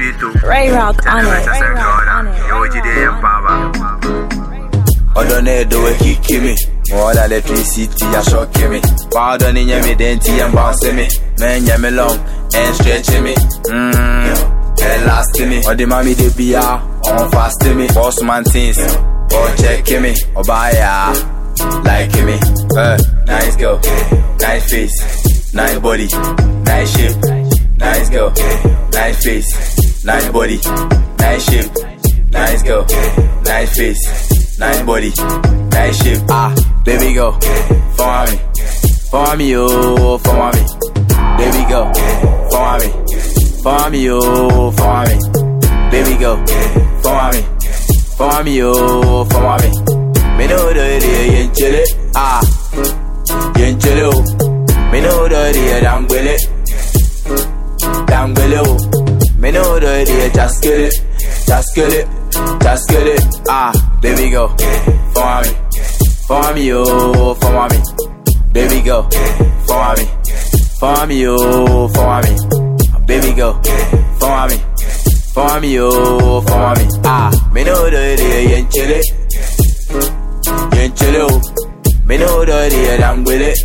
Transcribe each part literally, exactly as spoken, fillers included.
Ray Rock on it. Ray Rock on it. Odone do we kick me. More electricity a shock me. Pardon in me denti and bounce me. Man ya me long and stretch me. Mmm. And last me. Or the mommy de be on fast me. Boss man things. Or check me. Or buy ya. Like me. Uh, nice girl. Nice face. Nice body. Nice shape. Nice girl. Nice face. Nice body. Nice shape. Nice girl. Nice face. Nice body. Nice shape. Ah, baby girl. For me. For me, oh, for me. Baby girl. For me. For me, oh, for me. Baby girl. For me. For me, oh, for me. Me know the day yen chile. Ah, yen chile, oh. Me know the day damn will it. Damn will it. Me know the day just kill it. Just kill it. Just kill it. Ah, baby girl. For me. For me, oh, for me. Baby girl. For me. For me, oh, for me. Baby girl. For me. For me, oh, for me. Ah, me know the day yen chile. Yen chile, oh. Me know the day damn will it.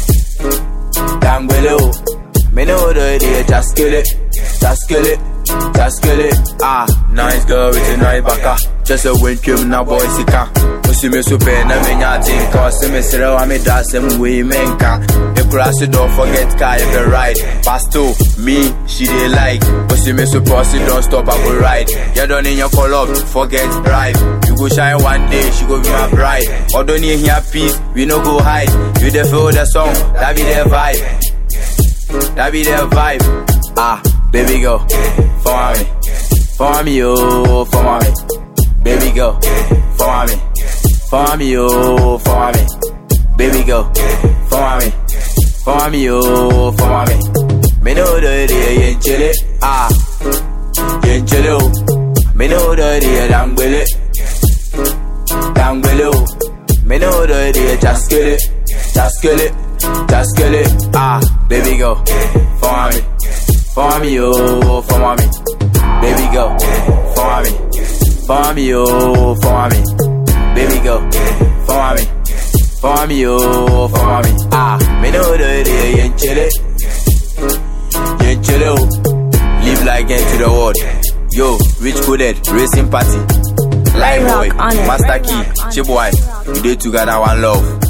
Damn will it. Me know the day just kill it. Just kill it. Just kill it. Ah, nice girl with a nice baka. Just a win cube na boy sika. Musi me super na me nyati. Cause me sere wa me dance some way menka. You cross it, don't forget car if you ride. Pass to me, she dey like. Musi me super, she don't stop, I go ride. You done in your call up, forget drive. You go shine one day, she go be my bride. Or don't you hear peace, we no go hide. You dey feel the song, that be the vibe. That be the vibe. Ah, baby girl, for me. For me, oh, for me. Baby girl, for me. For me, oh, for me. Baby girl, for me. For me, oh, for me. Me know the day yen chile. Ah, yen chile, oh. Me know the day damn will it. Damn will it, oh. Me know the day just kill it. Just kill it. Just kill it. Ah, baby girl, for me. For me, oh, for me. Baby girl, for me. For me, oh, for me. Baby girl, for me. For me, oh, for me. Ah, me know the day yen chile. Yen chile, oh. Live like into the world. Yo, rich coded, racing party. Live boy, master key, chip boy. We dey together one love.